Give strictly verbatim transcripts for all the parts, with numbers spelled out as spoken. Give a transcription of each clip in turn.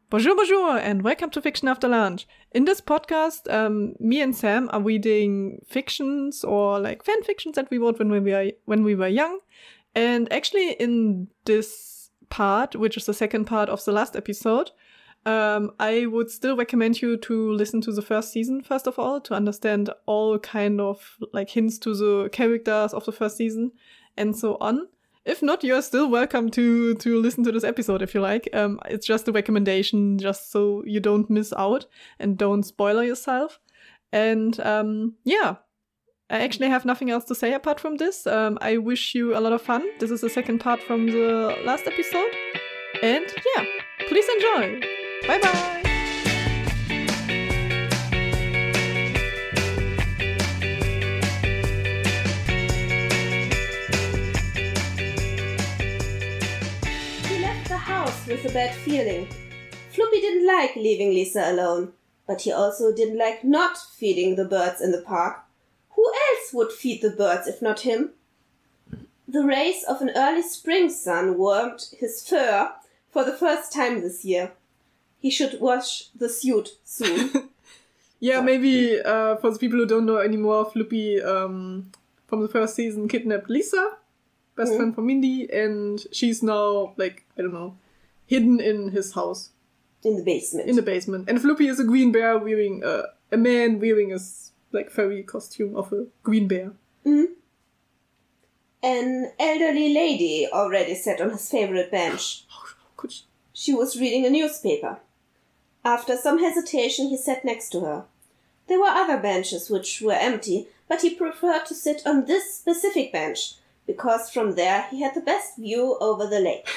Bonjour, bonjour, and welcome to Fiction After Lunch. In this podcast, um, me and Sam are reading fictions or like fan fictions that we wrote when we were when we were young. And actually, in this part, which is the second part of the last episode, um, I would still recommend you to listen to the first season first of all to understand all kind of like hints to the characters of the first season and so on. If not, you're still welcome to to listen to this episode if you like. Um, it's just a recommendation, just so you don't miss out and don't spoiler yourself. And um, yeah, I actually have nothing else to say apart from this. Um, I wish you a lot of fun. This is the second part from the last episode. And yeah, please enjoy. Bye bye. With a bad feeling. Floppy didn't like leaving Lisa alone, but he also didn't like not feeding the birds in the park. Who else would feed the birds if not him? The rays of an early spring sun warmed his fur for the first time this year. He should wash the suit soon. yeah, maybe uh, for the people who don't know anymore, Floppy um, from the first season kidnapped Lisa, best mm. friend from Mindy, and she's now, like, I don't know, hidden in his house. In the basement. In the basement. And Floppy is a green bear wearing, uh, a man wearing a, like, furry costume of a green bear. Mm. An elderly lady already sat on his favorite bench. How could she? She was reading a newspaper. After some hesitation, he sat next to her. There were other benches which were empty, but he preferred to sit on this specific bench, because from there he had the best view over the lake.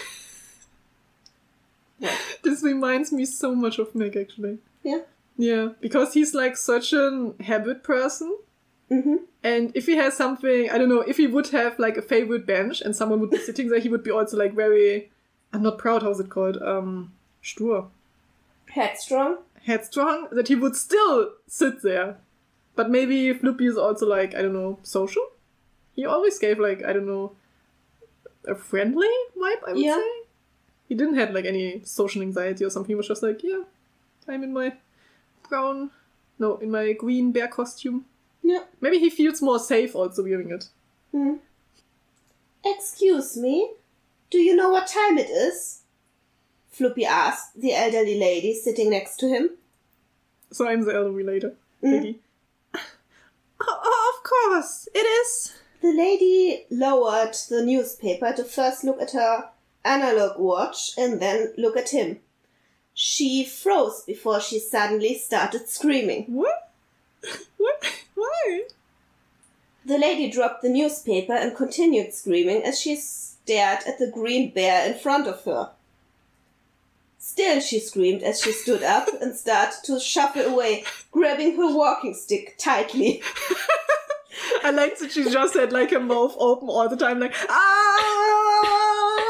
What? This reminds me so much of Meg, actually. Yeah? Yeah, because he's like such a habit person. Mm-hmm. And if he has something, I don't know, if he would have like a favorite bench and someone would be sitting there, he would be also like very, I'm not proud, how's it called? Um, stur. Headstrong? Headstrong, that he would still sit there. But maybe Floppy is also like, I don't know, social? He always gave like, I don't know, a friendly vibe, I would yeah. say. He didn't have, like, any social anxiety or something. He was just like, yeah, I'm in my brown... No, in my green bear costume. Yeah. Maybe he feels more safe also wearing it. Hmm. Excuse me, do you know what time it is? Floppy asked the elderly lady sitting next to him. So I'm the elderly lady. Mm. lady. Oh, of course, it is. The lady lowered the newspaper to first look at her analog watch and then look at him. She froze before she suddenly started screaming. What? What? Why? The lady dropped the newspaper and continued screaming as she stared at the green bear in front of her. Still she screamed as she stood up and started to shuffle away, grabbing her walking stick tightly. I like that she just had like her mouth open all the time, like, ah!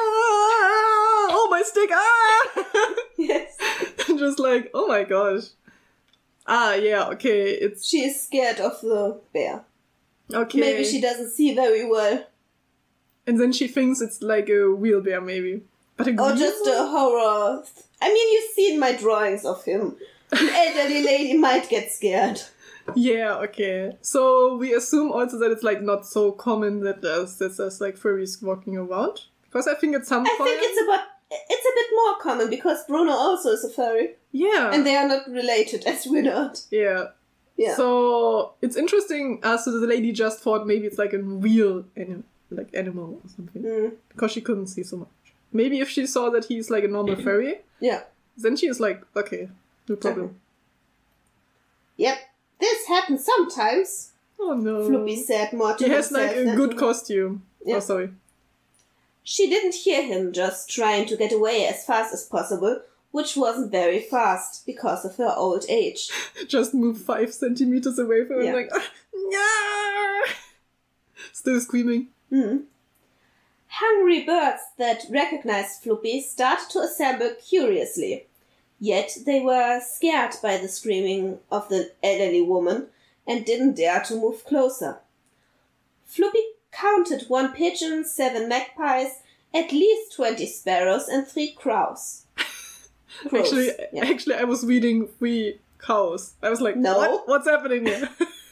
My stick, ah! Yes. Just like, oh my gosh. Ah, yeah, okay, it's... She is scared of the bear. Okay. Maybe she doesn't see very well. And then she thinks it's like a real bear, maybe. But a Or just a horror. I mean, you've seen my drawings of him. An elderly lady might get scared. Yeah, okay. So we assume also that it's like not so common that there's, that there's like furries walking around. Because I think at some I point... think it's about... It's a bit more common because Bruno also is a furry. Yeah. And they are not related, as we're not. Yeah. Yeah. So it's interesting as uh, so the lady just thought maybe it's like a real anim- like animal or something. Mm. Because she couldn't see so much. Maybe if she saw that he's like a normal furry, yeah. then she is like, okay, no problem. Okay. Yep. This happens sometimes. Oh no. Floppy said more to He has like a good he... costume. Yeah. Oh, sorry. She didn't hear him, just trying to get away as fast as possible, which wasn't very fast because of her old age. Just move five centimeters away from him, yeah. like, ah, yeah! Still screaming. Mm. Hungry birds that recognized Floppy started to assemble curiously. Yet they were scared by the screaming of the elderly woman and didn't dare to move closer. Floppy counted one pigeon, seven magpies, at least twenty sparrows and three crows. Gross. Actually, Yeah. actually, I was reading Three Cows. I was like, No. what? What's happening here?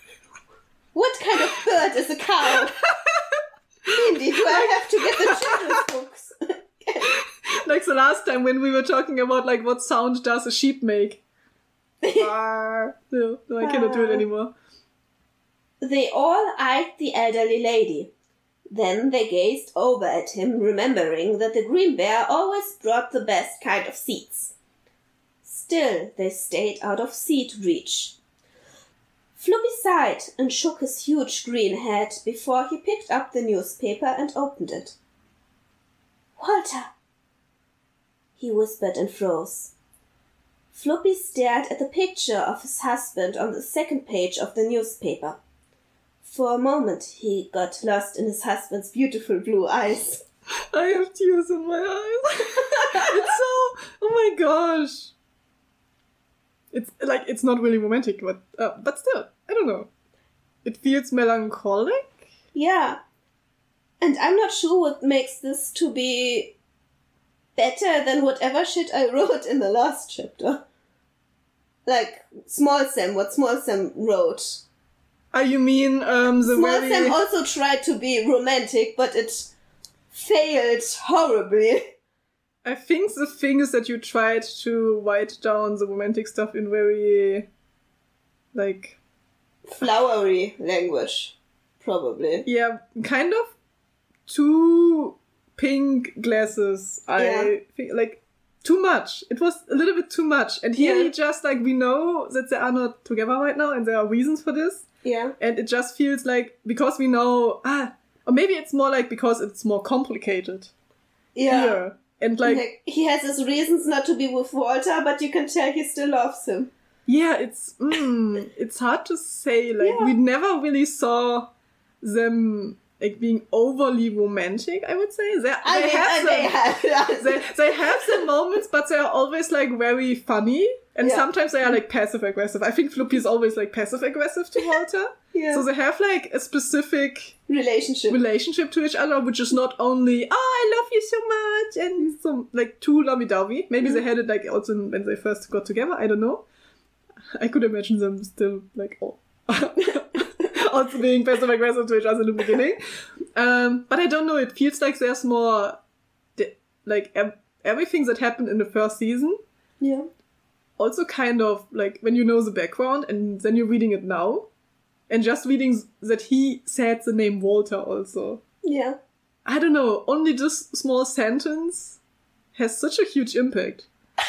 What kind of bird is a cow? Mindy, do I have to get the children's books? Like the last time when we were talking about like what sound does a sheep make. no, no, I cannot do it anymore. They all eyed the elderly lady. Then they gazed over at him, remembering that the green bear always brought the best kind of seeds. Still, they stayed out of seed reach. Floppy sighed and shook his huge green head before he picked up the newspaper and opened it. "Walter!" he whispered and froze. Floppy stared at the picture of his husband on the second page of the newspaper. For a moment he got lost in his husband's beautiful blue eyes. I have tears in my eyes. It's so... Oh my gosh. It's like, it's not really romantic, but uh, but still, I don't know. It feels melancholic? Yeah. And I'm not sure what makes this to be better than whatever shit I wrote in the last chapter. Like, Small Sam, what Small Sam wrote. Ah, you mean um, the Small very... Sam also tried to be romantic, but it failed horribly. I think the thing is that you tried to write down the romantic stuff in very, like... Flowery language, probably. Yeah, kind of two pink glasses. I Yeah. think, like, too much. It was a little bit too much. And here Yeah. he just, like, we know that they are not together right now and there are reasons for this. Yeah. And it just feels like, because we know, ah, or maybe it's more like because it's more complicated. Yeah. Here. And like, Like, he has his reasons not to be with Walter, but you can tell he still loves him. yeah, it's, mm, it's hard to say. Like, Yeah. we never really saw them, like, being overly romantic, I would say. They, I they mean, have and some, they have. they, they have some moments, but they're always, like, very funny. And Yeah. sometimes they are, like, passive-aggressive. I think Floppy is always, like, passive-aggressive to Walter. Yeah. So they have, like, a specific Relationship. relationship to each other, which is not only, oh, I love you so much, and some, like, too lovey-dovey. Maybe they had it, like, also when they first got together. I don't know. I could imagine them still, like, oh. also being passive-aggressive to each other in the beginning. Um, but I don't know, it feels like there's more, di- like, ev- everything that happened in the first season, Yeah. also kind of, like, when you know the background, and then you're reading it now, and just reading that he said the name Walter also. Yeah. I don't know, only this small sentence has such a huge impact.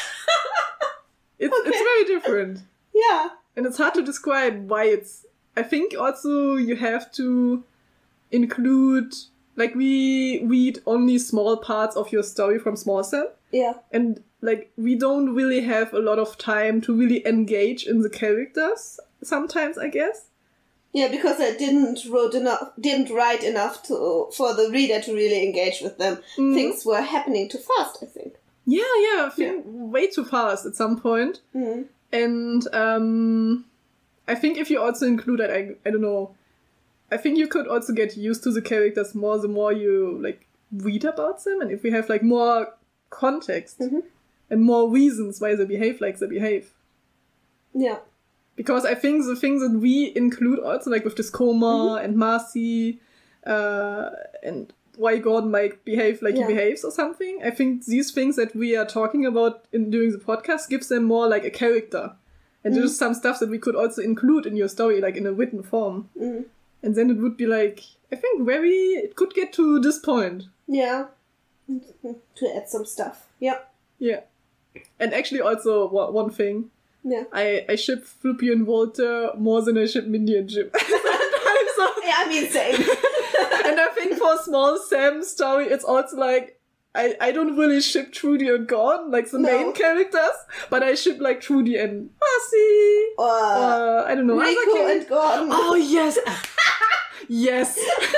It's, Okay. it's very different. Yeah. And it's hard to describe why it's... I think also you have to include... Like, we read only small parts of your story from Small Sam. Yeah. And, like, we don't really have a lot of time to really engage in the characters sometimes, I guess. Yeah, because I didn't wrote enough, didn't write enough to for the reader to really engage with them. Mhm. Things were happening too fast, I think. Yeah, yeah, I think way too fast at some point. Mm. And um, I think if you also include that, I, I don't know, I think you could also get used to the characters more the more you, like, read about them. And if we have, like, more context Mhm. and more reasons why they behave like they behave. Yeah. Because I think the things that we include also, like with this coma and Marcy, uh, and why Gordon might behave like Yeah. he behaves or something, I think these things that we are talking about in during the podcast gives them more like a character. And there's some stuff that we could also include in your story, like in a written form. Mm. And then it would be like, I think very, it could get to this point. Yeah. Mhm. To add some stuff. Yeah. Yeah. And actually also one, one thing, Yeah. I, I ship Floppy and Walter more than I ship Mindy and Jim. Sometimes, so, Yeah, I mean, same. and I think for Small Sam's story, it's also like, I, I don't really ship Trudy and Gordon, like the No. main characters, but I ship like Trudy and Marcy, Or uh, I don't know, other Rico characters. and Gordon. Oh, yes! Yes!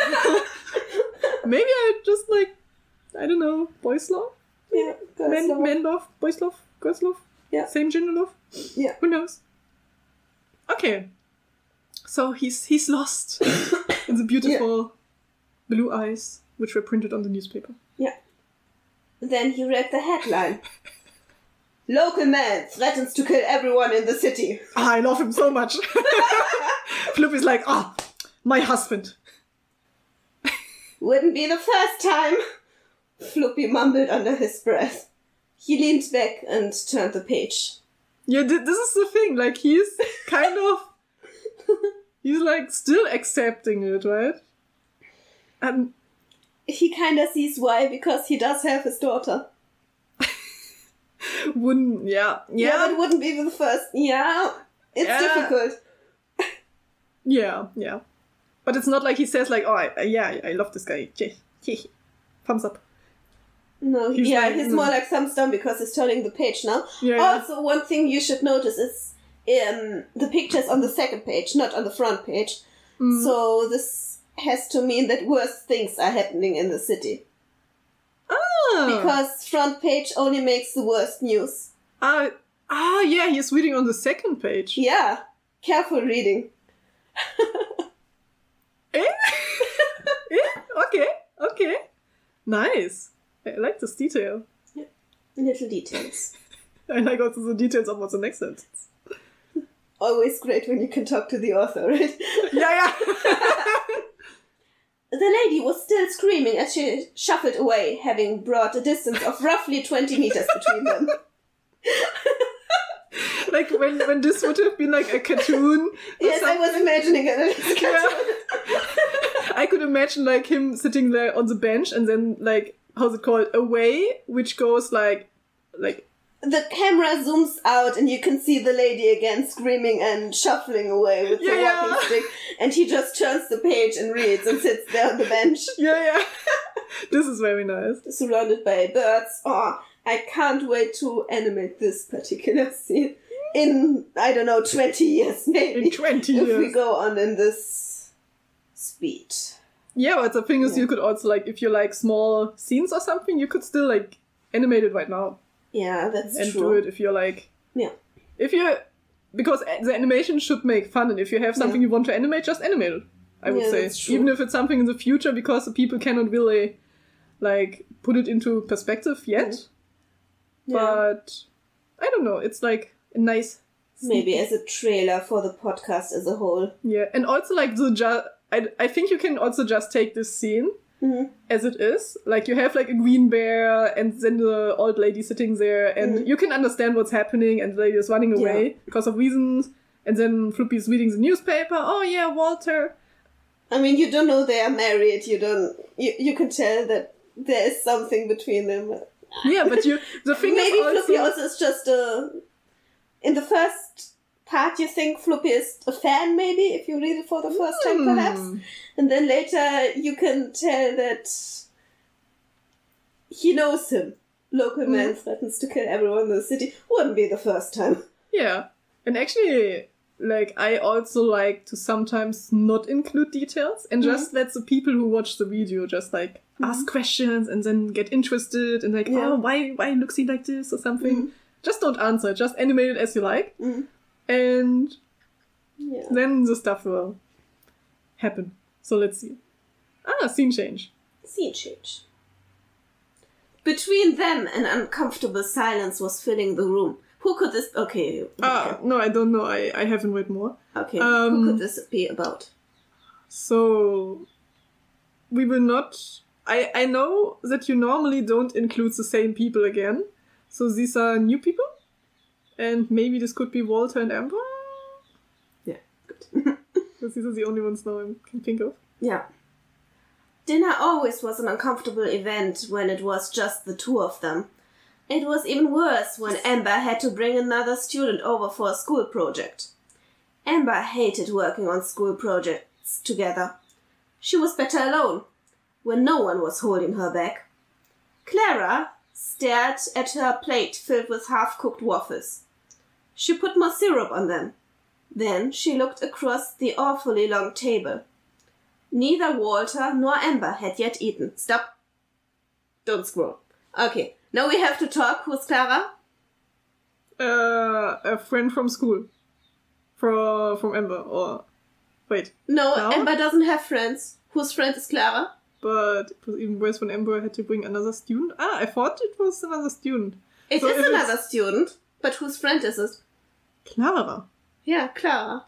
Maybe I just like, I don't know, boys love? Yeah. girls Men, love. men love? Boys love? Girls love? Yeah. Same gender love? Yeah. Who knows? Okay. So he's he's lost in the beautiful blue eyes, which were printed on the newspaper. Yeah. Then he read the headline. Local man threatens to kill everyone in the city. Ah, I love him so much. Floppy's like, ah, oh, my husband. Wouldn't be the first time, Floppy mumbled under his breath. He leaned back and turned the page. Yeah, th- this is the thing. Like, he's kind of... He's, like, still accepting it, right? And... He kind of sees why, because he does have his daughter. Wouldn't... Yeah. Yeah, yeah but it wouldn't be the first... Yeah, it's yeah. difficult. yeah, yeah. But it's not like he says, like, oh, I, yeah, I love this guy. Thumbs up. No, he's yeah, like, he's mm. more like thumbs down because he's turning the page now. Yeah, also, one thing you should notice is um, the picture's on the second page, not on the front page. Mm. So this has to mean that worse things are happening in the city. Ah. Because front page only makes the worst news. Ah, uh, ah, yeah, he's reading on the second page. Yeah, careful reading. eh? eh? Okay, okay. Nice. I like this detail. Yeah. Little details. I like also the details of what's the next sentence. Always great when you can talk to the author, right? yeah, yeah. The lady was still screaming as she shuffled away, having brought a distance of roughly twenty meters between them. Like when, when this would have been like a cartoon. Yes, something. I was imagining it as a cartoon. Yeah. I could imagine like him sitting there on the bench and then like, how's it called? Away, which goes like, like. The camera zooms out and you can see the lady again screaming and shuffling away with yeah, the walking yeah. stick. And he just turns the page and reads and sits there on the bench. Yeah, yeah. This is very nice. Surrounded by birds. Oh, I can't wait to animate this particular scene. In, I don't know, twenty years maybe. In twenty if years. If we go on in this speed. Yeah, but the thing is, yeah. you could also, like, if you like small scenes or something, you could still, like, animate it right now. Yeah, that's and true. And do it if you're, like... Yeah. If you're... Because the animation should make fun, and if you have something yeah. you want to animate, just animate it, I would yeah, say. That's true. Even if it's something in the future, because the people cannot really, like, put it into perspective yet. Yeah. But, I don't know, it's, like, a nice... Maybe as a trailer for the podcast as a whole. Yeah, and also, like, the... Ju- I, I think you can also just take this scene mm-hmm. as it is. Like, you have, like, a green bear and then the old lady sitting there, and mm-hmm. you can understand what's happening, and the lady is running away yeah. because of reasons, and then Floppy's reading the newspaper. Oh, yeah, Walter. I mean, you don't know they are married. You don't... You, you can tell that there is something between them. Yeah, but you... The thing Maybe is also... Floppy also is just a... In the first... part you think Floppy is a fan, maybe, if you read it for the first time, mm. perhaps. And then later you can tell that he knows him. Local mm. man threatens to kill everyone in the city. Wouldn't be the first time. Yeah. And actually, like, I also like to sometimes not include details and mm. just let the people who watch the video just, like, mm. ask questions and then get interested and, like, yeah. oh, why, why looks he like this or something. Mm. Just don't answer. Just animate it as you like. Mm. And yeah. then the stuff will happen. So let's see. Ah, scene change. Scene change. Between them, an uncomfortable silence was filling the room. Who could this... Okay. Ah, no, I don't know. I, I haven't read more. Okay, um, who could this be about? So, we will not... I, I know that you normally don't include the same people again. So these are new people? And maybe this could be Walter and Amber? Yeah, good. Because these are the only ones now I can think of. Yeah. Dinner always was an uncomfortable event when it was just the two of them. It was even worse when Amber had to bring another student over for a school project. Amber hated working on school projects together. She was better alone, when no one was holding her back. Clara stared at her plate filled with half-cooked waffles. She put more syrup on them. Then she looked across the awfully long table. Neither Walter nor Amber had yet eaten. Stop. Don't scroll. Okay, now we have to talk. Who's Clara? Uh, a friend from school. From, from Amber, or... Wait. No, Clara? Amber doesn't have friends. Whose friend is Clara? But it was even worse when Amber had to bring another student. Ah, I thought it was another student. It So is if another it's- student, but whose friend is it? Clara. Yeah, Clara.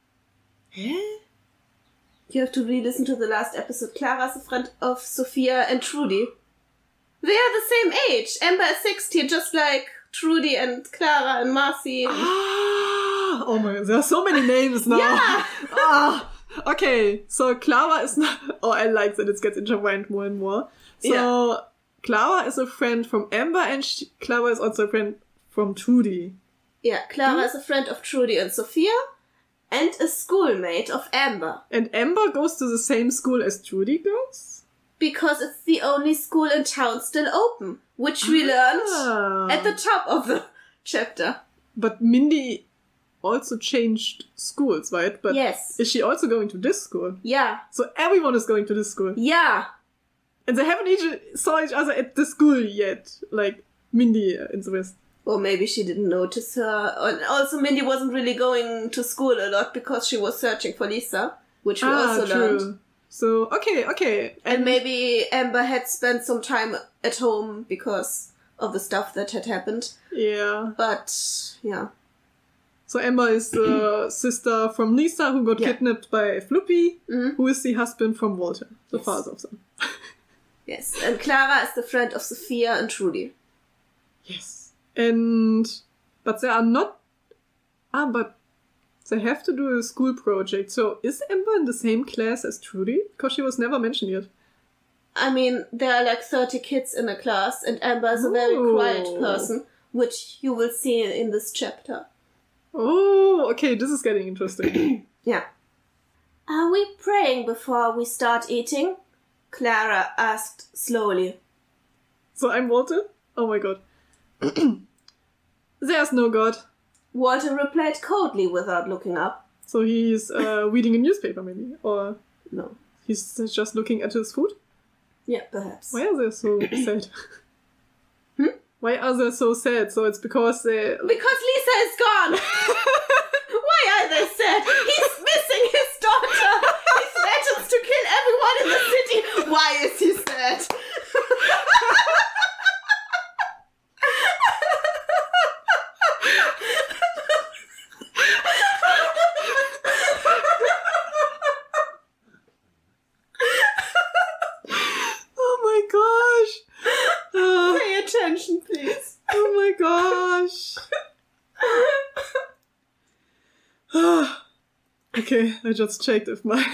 Hä? You have to re-listen to the last episode. Clara is a friend of Sophia and Trudy. They are the same age. Amber is sixteen, just like Trudy and Clara and Marcy. And... Ah, oh my god, there are so many names now. Yeah. Ah, okay, so Clara is not... Oh, I like that it gets intertwined more and more. So, Yeah. Clara is a friend from Amber, and she, Clara is also a friend from Trudy. Yeah, Clara is a friend of Trudy and Sophia, and a schoolmate of Amber. And Amber goes to the same school as Trudy goes? Because it's the only school in town still open, which we learned Ah. at the top of the chapter. But Mindy also changed schools, right? But Yes. is she also going to this school? Yeah. So everyone is going to this school. Yeah. And they haven't each saw each other at the school yet. Like Mindy and the rest. Or maybe she didn't notice her. And also, Mindy wasn't really going to school a lot because she was searching for Lisa, which we ah, also true. learned. So, okay, okay. And maybe Amber had spent some time at home because of the stuff that had happened. Yeah. But, yeah. So Amber is the sister from Lisa who got Yeah. kidnapped by Floppy, Mhm. who is the husband from Walter, the Yes. father of them. Yes. And Clara is the friend of Sophia and Trudy. Yes. And, but they are not, ah, but they have to do a school project. So is Amber in the same class as Trudy? Because she was never mentioned yet. I mean, there are like thirty kids in a class, and Amber is a very Ooh. quiet person, which you will see in this chapter. Oh, okay, this is getting interesting. Yeah. Are we praying before we start eating? Clara asked slowly. So I'm Walter? Oh my god. There's no god. Walter replied coldly without looking up. So he's uh, reading a newspaper maybe? Or No. he's just looking at his food? Yeah, perhaps. Why are they so sad? Hmm? Why are they so sad? So it's because they... Because Lisa is gone! Why are they sad? He's missing his daughter! He threatens to kill everyone in the city! Why is he sad? Oh my gosh! Uh, Pay attention, please. oh my gosh! Okay, I just checked if my...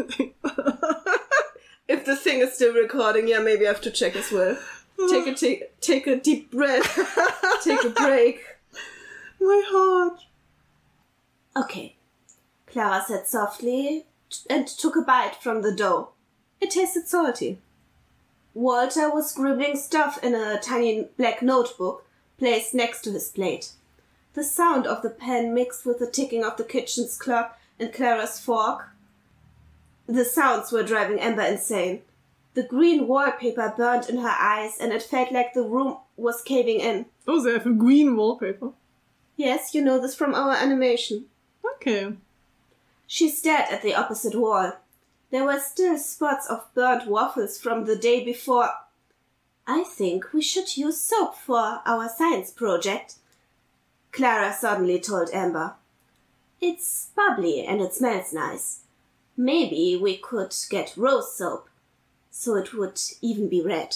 If the thing is still recording, yeah, maybe I have to check as well. Take a take, take a deep breath. Take a break. My heart. Okay, Clara said softly and took a bite from the dough. It tasted salty. Walter was scribbling stuff in a tiny black notebook placed next to his plate. The sound of the pen mixed with the ticking of the kitchen's clock and Clara's fork. The sounds were driving Amber insane. The green wallpaper burned in her eyes and it felt like the room was caving in. Oh, they have a green wallpaper. Yes, you know this from our animation. Okay. She stared at the opposite wall. There were still spots of burnt waffles from the day before. I think we should use soap for our science project, Clara suddenly told Amber. It's bubbly and it smells nice. Maybe we could get rose soap, so it would even be red.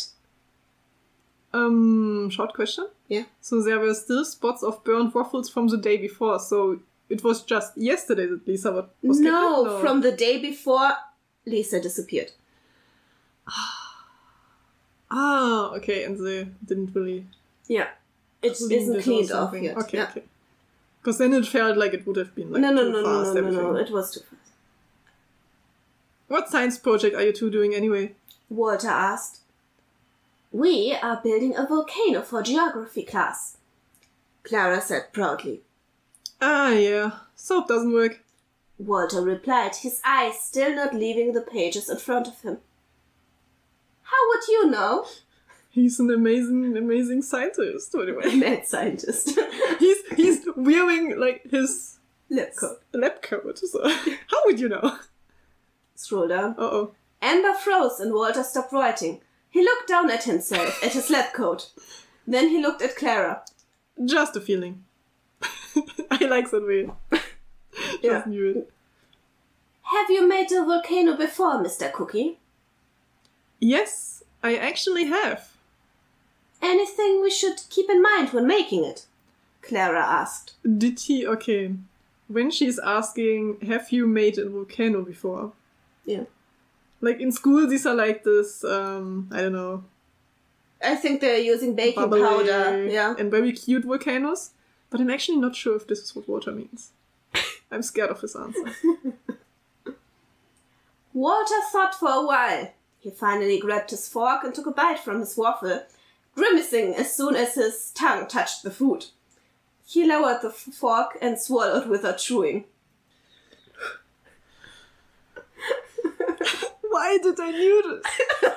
Um, short question? Yeah. So there were still spots of burnt waffles from the day before, so it was just yesterday that Lisa was was No, kidnapped, or- from the day before Lisa disappeared. Ah, okay, and they didn't really Yeah. It clean isn't it or cleaned off something. yet. Okay, yeah. okay. Because then it felt like it would have been like no, no, too no, no, fast, no, no, everything. no, it was too fast. What science project are you two doing anyway? Walter asked. We are building a volcano for geography class, Clara said proudly. Ah, yeah. Soap doesn't work. Walter replied, his eyes still not leaving the pages in front of him. How would you know? He's an amazing, amazing scientist, anyway. Mad scientist. he's he's wearing like his Lab coat. lab coat. So how would you know? Scroll down. Uh oh. Amber froze and Walter stopped writing. He looked down at himself, at his lab coat. Then he looked at Clara. Just a feeling. I like that way. Just Yeah. knew it. Have you made a volcano before, Mister Cookie? Yes, I actually have. Anything we should keep in mind when making it? Clara asked. Did he? Okay. When she's asking, have you made a volcano before? Yeah. Like in school, these are like this, um, I don't know, I think they're using baking bubbly powder. Yeah. and very cute volcanoes. But I'm actually not sure if this is what water means. I'm scared of his answer. Walter thought for a while. He finally grabbed his fork and took a bite from his waffle, grimacing as soon as his tongue touched the food. He lowered the f- fork and swallowed without chewing. Why did I knew this?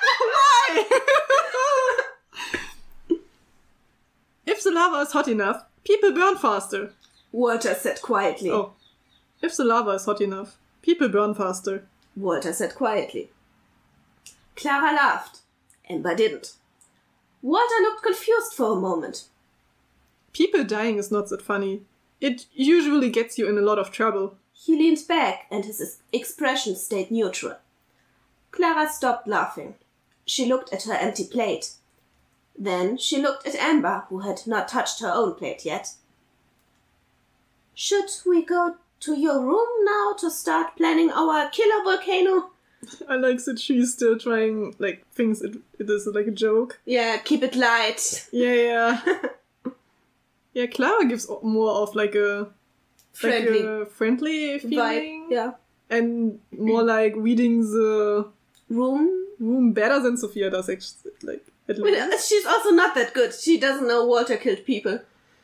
Why? If the lava is hot enough, people burn faster. Walter said quietly. Oh. If the lava is hot enough, people burn faster. Walter said quietly. Clara laughed. Amber didn't. Walter looked confused for a moment. People dying is not that funny. It usually gets you in a lot of trouble. He leaned back and his ex- expression stayed neutral. Clara stopped laughing. She looked at her empty plate. Then she looked at Amber, who had not touched her own plate yet. Should we go to your room now to start planning our killer volcano? I like that she's still trying, like, thinks it, it is like a joke. Yeah, keep it light. Yeah, yeah. Yeah, Clara gives o- more of like a Friendly like a friendly feeling. vibe. Yeah. And more like reading the Room? room better than Sophia does, actually. Like, at Well, least. she's also not that good. She doesn't know Walter killed people.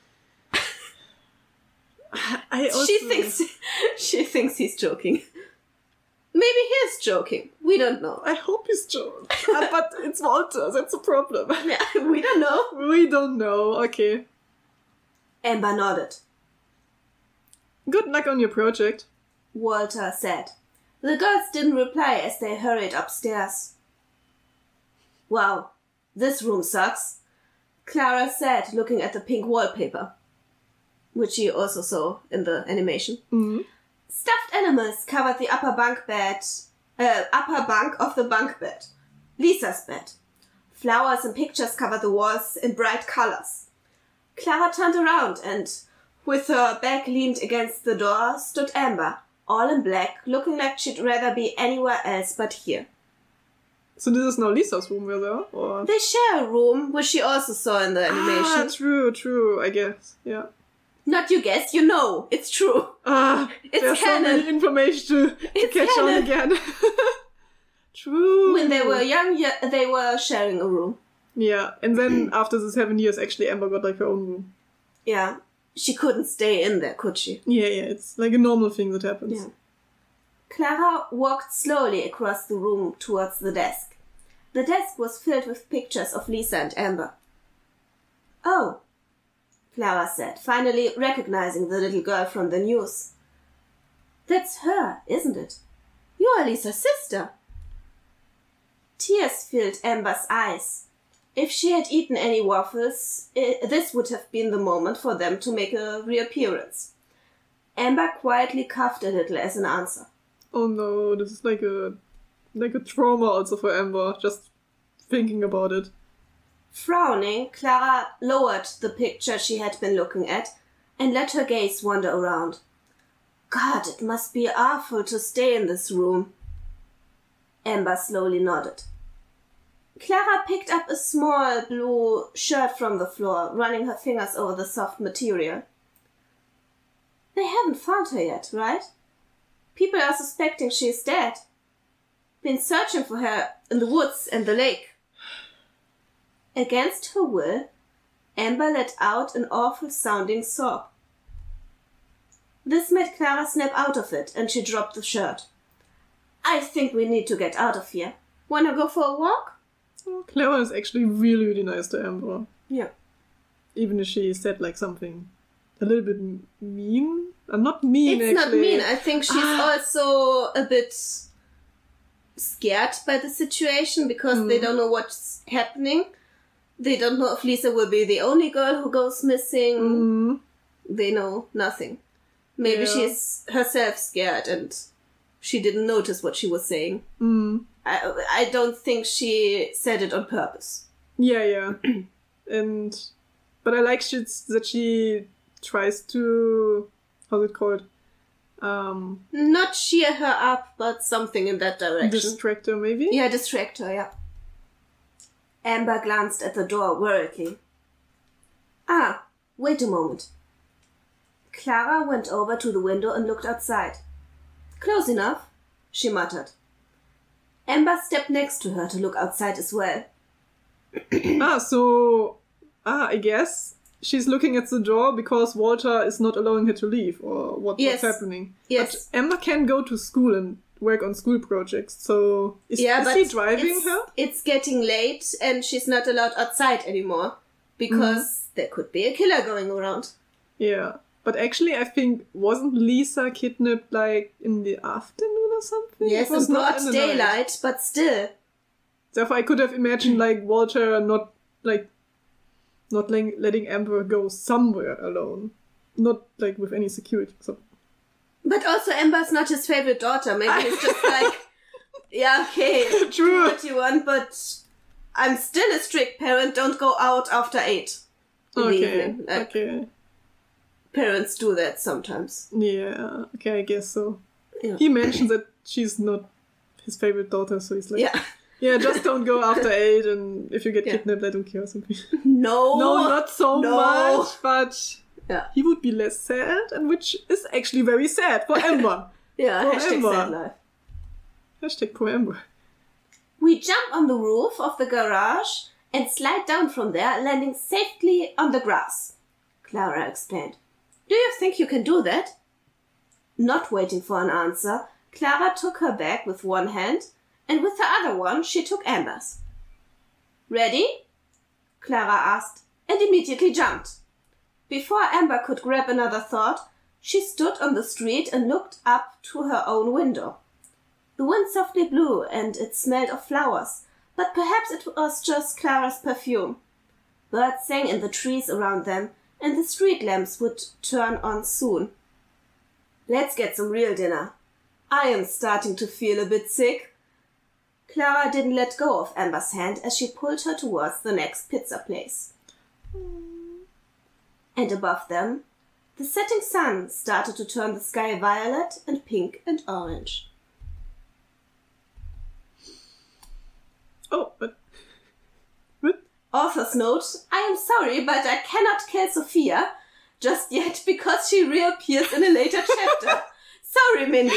I also, She thinks she thinks he's joking. Maybe he is joking. We don't know. I hope he's joking. Uh, but it's Walter, that's the problem. Yeah, we don't know. We don't know. Okay. Amber nodded. Good luck on your project. Walter said. The girls didn't reply as they hurried upstairs. Wow, this room sucks, Clara said, looking at the pink wallpaper, which she also saw in the animation. Mhm. Stuffed animals covered the upper bunk bed, uh, upper bunk of the bunk bed, Lisa's bed. Flowers and pictures covered the walls in bright colors. Clara turned around and, with her back leaned against the door, stood Amber, all in black, looking like she'd rather be anywhere else but here. So this is now Lisa's room, were there? Or? They share a room, which she also saw in the animation. Ah, true, true, I guess. Yeah. Not you guess, you know. It's true. Ah, It's there's so canon. many information to, to It's catch canon. on again. True. When they were young, yeah, they were sharing a room. Yeah, and then after the seven years, actually, Amber got like her own room. Yeah. She couldn't stay in there, could she? Yeah, yeah, it's like a normal thing that happens. Yeah. Clara walked slowly across the room towards the desk. The desk was filled with pictures of Lisa and Amber. Oh, Clara said, finally recognizing the little girl from the news. That's her, isn't it? You are Lisa's sister. Tears filled Amber's eyes. If she had eaten any waffles, I this would have been the moment for them to make a reappearance. Amber quietly coughed a little as an answer. Oh no, this is like a like a trauma also for Amber, just thinking about it. Frowning, Clara lowered the picture she had been looking at and let her gaze wander around. God, it must be awful to stay in this room. Amber slowly nodded. Clara picked up a small blue shirt from the floor, running her fingers over the soft material. They haven't found her yet, right? People are suspecting she is dead. Been searching for her in the woods and the lake. Against her will, Amber let out an awful-sounding sob. This made Clara snap out of it, and she dropped the shirt. I think we need to get out of here. Wanna go for a walk? Clara is actually really, really nice to Amber. Yeah. Even if she said like something a little bit m- mean. I'm not mean, It's actually. not mean. I think she's Ah. also a bit scared by the situation because they don't know what's happening. They don't know if Lisa will be the only girl who goes missing. Mm. They know nothing. Maybe Yeah. she's herself scared and she didn't notice what she was saying. Mm. I, I don't think she said it on purpose. Yeah, yeah. and but I like she's, that she tries to, how's it called? Um, Not cheer her up, but something in that direction. distract her, maybe? Yeah, distract her, yeah. Amber glanced at the door worriedly. Ah, wait a moment. Clara went over to the window and looked outside. Close enough, she muttered. Amber stepped next to her to look outside as well. ah, so, ah, I guess she's looking at the door because Walter is not allowing her to leave, or what, Yes. what's happening. Yes. But Amber can go to school and work on school projects, so is, Yeah, is but he driving it's, her? It's getting late and she's not allowed outside anymore because Mm-hmm. there could be a killer going around. Yeah. But actually, I think, wasn't Lisa kidnapped, like, in the afternoon or something? Yes, It was in not broad in the night. daylight, but still. Therefore, I could have imagined, like, Walter not, like, not like, letting Amber go somewhere alone. Not, like, with any security. So. But also Amber's not his favorite daughter. Maybe he's just like, yeah, okay, do True. what you want, but I'm still a strict parent. Don't go out after eight in the Okay, evening. Like, okay. parents do that sometimes. Yeah, okay, I guess so. Yeah. He mentions that she's not his favorite daughter, so he's like, Yeah. yeah, just don't go after eight, and if you get Yeah. kidnapped, I don't care or something. No. No, not so No. much, but Yeah. he would be less sad, and which is actually very sad for Amber. Yeah, For hashtag Amber. sad life. Hashtag poor Amber. We jump on the roof of the garage and slide down from there, landing safely on the grass, Clara explained. Do you think you can do that? Not waiting for an answer, Clara took her bag with one hand, and with the other one she took Amber's. Ready? Clara asked, and immediately jumped. Before Amber could grab another thought, she stood on the street and looked up to her own window. The wind softly blew, and it smelled of flowers, but perhaps it was just Clara's perfume. Birds sang in the trees around them, and the street lamps would turn on soon. Let's get some real dinner. I am starting to feel a bit sick. Clara didn't let go of Amber's hand as she pulled her towards the next pizza place. And above them, the setting sun started to turn the sky violet and pink and orange. Oh, but... But... Author's note, I am sorry, but I cannot kill Sophia just yet because she reappears in a later chapter. Sorry, Mindy.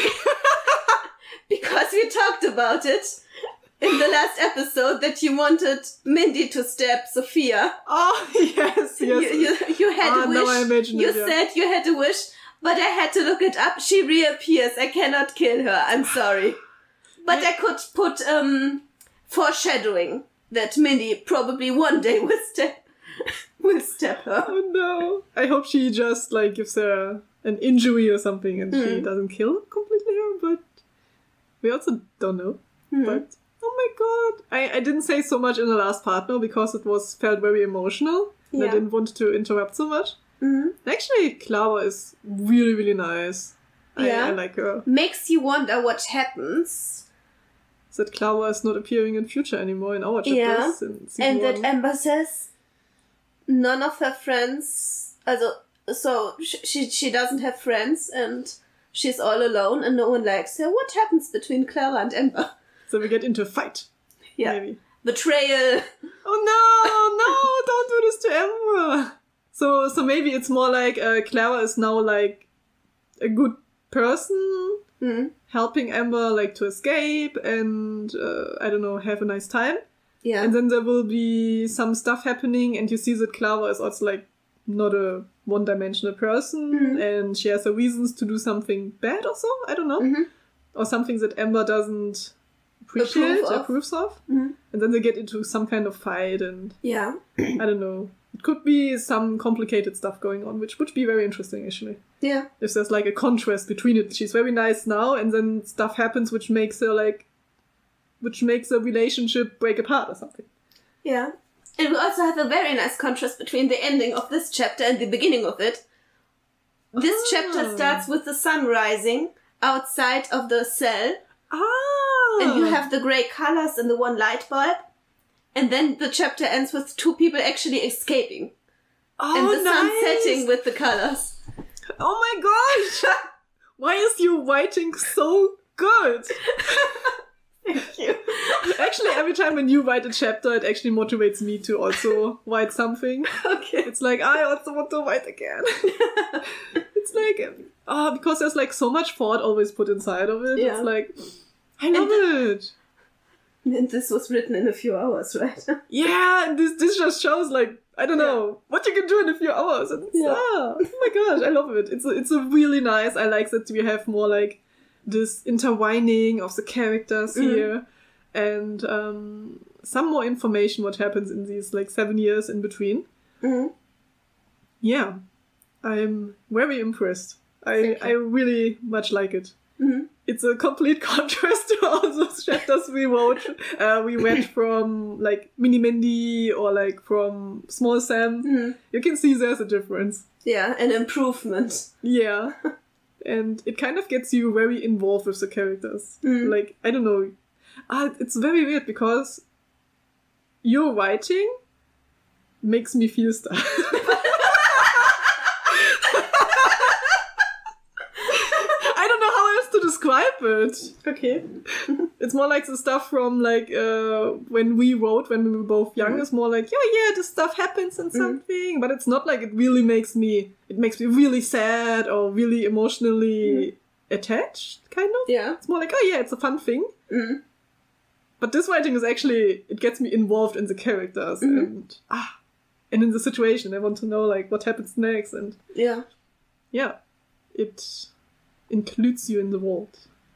Because we talked about it in the last episode that you wanted Mindy to stab Sophia. Oh, yes, yes. You, you, you had Ah, a wish. now I imagine you it, yeah. said you had a wish, but I had to look it up. She reappears. I cannot kill her. I'm sorry. But I could put um foreshadowing that Mindy probably one day will stab, will stab her. Oh no. I hope she just, like, gives her an injury or something and she Mm. doesn't kill completely her, but we also don't know. Mm. But, oh my god. I, I didn't say so much in the last part now because it was felt very emotional. And I Yeah. didn't want to interrupt so much. Mhm. Actually, Clara is really, really nice. I, Yeah. I like her. Makes you wonder what happens. That Clara is not appearing in future anymore in our chapters. Yeah. In season And that one. Amber says none of her friends, also, so sh- she she doesn't have friends and she's all alone and no one likes her. What happens between Clara and Amber? So we get into a fight. Yeah. Maybe. Betrayal. Oh no, no, don't do this to Amber. So, so maybe it's more like uh, Clara is now like a good person, Hmm. helping Amber like to escape and uh, I don't know, have a nice time. Yeah. And then there will be some stuff happening, and you see that Clara is also like not a one-dimensional person, Mhm. and she has her reasons to do something bad or so. I don't know, Mhm. or something that Amber doesn't appreciate, Approve of. approves of. Mhm. And then they get into some kind of fight, and Yeah. I don't know. It could be some complicated stuff going on, which would be very interesting, actually. Yeah. If there's like a contrast between it. She's very nice now, and then stuff happens which makes her like, which makes a relationship break apart or something. Yeah. And we also have a very nice contrast between the ending of this chapter and the beginning of it. This Oh. chapter starts with the sun rising outside of the cell, Ah. and you have the grey colors in the one light bulb. And then the chapter ends with two people actually escaping. oh, and the sun nice. setting with the colors. Oh my gosh! Why is your writing so good? Thank you. Actually, every time when you write a chapter, it actually motivates me to also write something. Okay. It's like, I also want to write again. It's like, ah, because there's like so much thought always put inside of it. Yeah. It's like, I love it. And this was written in a few hours, right? Yeah, and this this just shows like, I don't know, what you can do in a few hours. And it's, Yeah. ah, oh my gosh, I love it. It's a, it's a really nice, I like that we have more like this intertwining of the characters Mhm. here. And um, some more information what happens in these like seven years in between. Mm-hmm. Yeah, I'm very impressed. I, Thank you. I really much like it. Mm-hmm. It's a complete contrast to all those chapters we wrote. Uh, we went from like Mini Mindy or like from Small Sam. Mm-hmm. You can see there's a difference. Yeah, an improvement. Yeah. And it kind of gets you very involved with the characters. Mm. Like, I don't know. Ah, it's very weird because your writing makes me feel stuff. I don't know how else to describe it. Okay. It's more like the stuff from like uh, when we wrote when we were both young. Mhm. It's more like, yeah, yeah, this stuff happens in something, but it's not like it really makes me. It makes me really sad or really emotionally attached. Kind of. Yeah. It's more like, oh yeah, it's a fun thing. Mm. But this writing is actually, it gets me involved in the characters Mhm. and ah, and in the situation. I want to know like what happens next, and Yeah. yeah, it includes you in the world.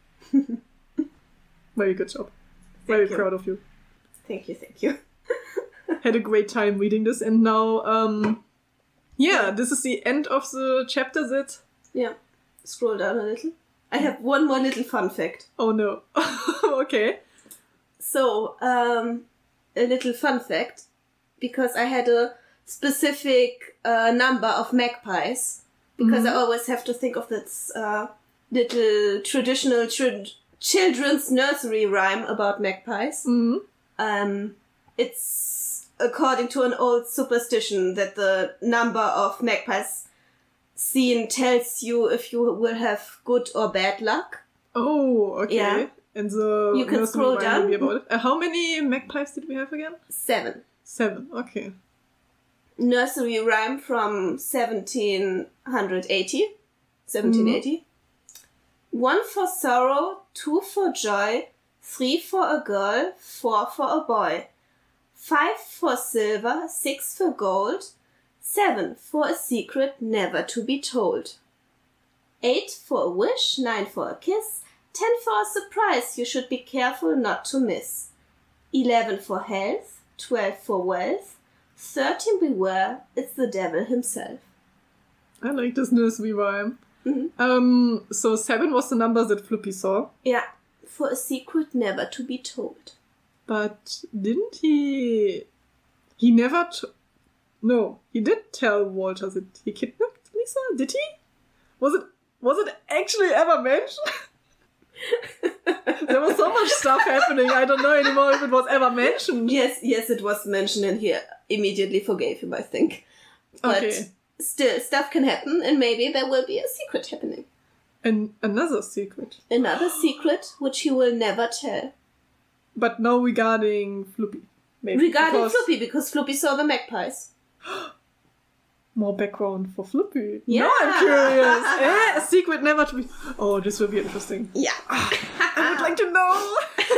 Very good job. Very you. proud of you. Thank you, thank you. Had a great time reading this, and now, um, yeah, this is the end of the chapter. That Yeah. Scroll down a little. I have one more little fun fact. oh no, okay. So, um, a little fun fact, because I had a specific uh, number of magpies, because Mhm. I always have to think of this uh, little traditional tr- children's nursery rhyme about magpies. hmm Um, it's according to an old superstition that the number of magpies seen tells you if you will have good or bad luck. Oh, okay. Yeah. And the You can nursery scroll rhyme down. will be about it. Uh, how many magpies did we have again? Seven. Seven. Okay. Nursery rhyme from seventeen eighty. seventeen eighty. One for sorrow, two for joy, three for a girl, four for a boy, five for silver, six for gold, seven for a secret never to be told, eight for a wish, nine for a kiss, ten for a surprise you should be careful not to miss, eleven for health, twelve for wealth, thirteen beware, it's the devil himself. I like this nursery rhyme. Mhm. Um, so seven was the number that Flippy saw, Yeah, for a secret never to be told. but didn't he? He never. T- no, he did tell Walter that he kidnapped Lisa. Did he? Was it? Was it actually ever mentioned? There was so much stuff happening. I don't know anymore if it was ever mentioned. Yes, yes, it was mentioned and he immediately forgave him, I think. But Okay. still, stuff can happen and maybe there will be a secret happening. And another secret. Another secret which he will never tell. But now regarding Floopy. Maybe. Regarding because Floopy, because Floopy saw the magpies. more background for Floopy. Yeah. Now I'm curious. eh, a secret never to be... Oh, this will be interesting. Yeah. I would like to know.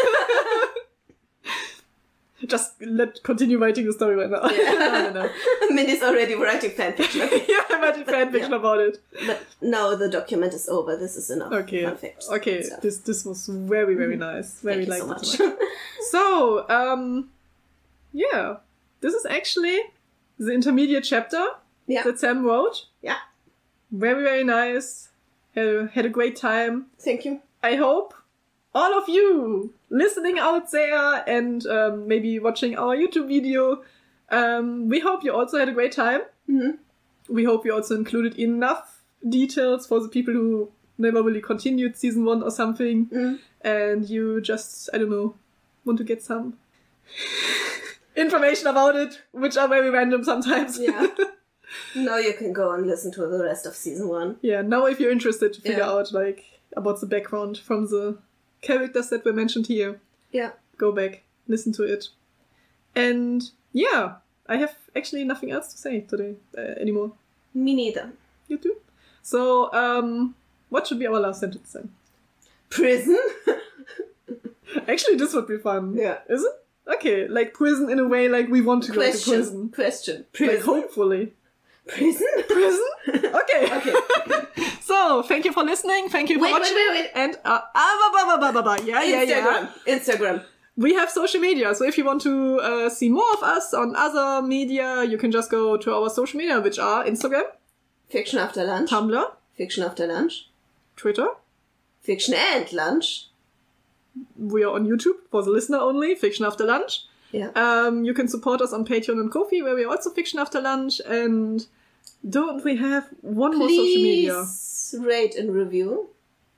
Just let continue writing the story right now. Yeah. no, no, no. Minnie's already writing fanfiction. Yeah, I'm writing fanfiction Yeah. about it. But no, the document is over. This is enough. Okay. Fun facts. Okay. Stuff. This this was very very nice. Very Thank you liked so it much. so much. So um, yeah, this is actually the intermediate chapter Yeah. that Sam wrote. Yeah. Very very nice. Had a, had a great time. Thank you. I hope all of you listening out there and um, maybe watching our YouTube video Um, we hope you also had a great time. Mm-hmm. We hope we also included enough details for the people who never really continued season one or something. Mm. And you just, I don't know, want to get some information about it, which are very random sometimes. Yeah. Now you can go and listen to the rest of season one. Yeah, now if you're interested to figure Yeah. out, like, about the background from the characters that were mentioned here, Yeah. go back, listen to it. And yeah, I have actually nothing else to say today uh, anymore. Me neither. You too? So, um, what should be our last sentence then? Prison? Actually, this would be fun. Yeah. Is it? Okay, like prison in a way like we want to go to Question. prison. Question. Like, Prison? hopefully. Prison? Prison? Okay. Okay. So, thank you for listening. Thank you for Wait, wait, watching. wait, wait. And, uh, ah, ba, ba, ba, ba, ba. Yeah, yeah, yeah. Instagram. Instagram. We have social media, so if you want to uh, see more of us on other media, you can just go to our social media, which are Instagram, Fiction After Lunch. Tumblr, Fiction After Lunch. Twitter. Fiction and Lunch. We are on YouTube for the listener only, Fiction After Lunch. Yeah. Um, you can support us on Patreon and Ko-fi, where we are also Fiction After Lunch. And don't we have one more social media? Please rate and review.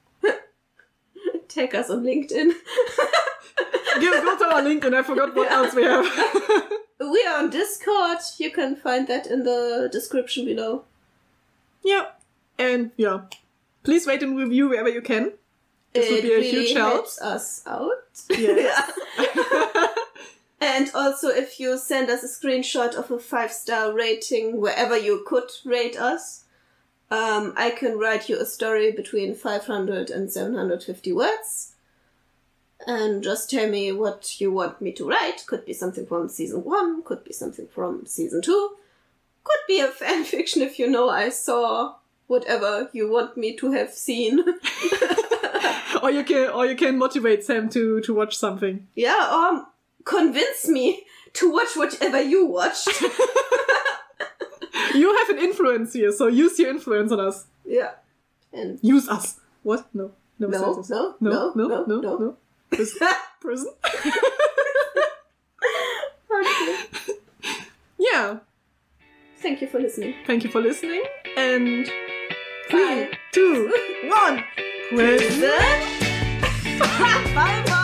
Tag us on LinkedIn. Go, go to our LinkedIn, I forgot what else we have. We are on Discord. You can find that in the description below. Yeah. And yeah, please rate and review wherever you can. This it would be a really huge help. helps us out. Yes. And also, if you send us a screenshot of a five-star rating wherever you could rate us, um, I can write you a story between five hundred and seven hundred fifty words. And just tell me what you want me to write. Could be something from season one, could be something from season two, could be a fan fiction if you know I saw whatever you want me to have seen. or you can or you can motivate Sam to, to watch something. Yeah, or convince me to watch whatever you watched. You have an influence here, so use your influence on us. Yeah. And Use us. What? No. No, No, sentences. no, no, no, no, no, no, no. no. Prison. Prison. okay. Yeah. Thank you for listening. Thank you for listening. And three, Bye. two, one. Prison. Bye bye.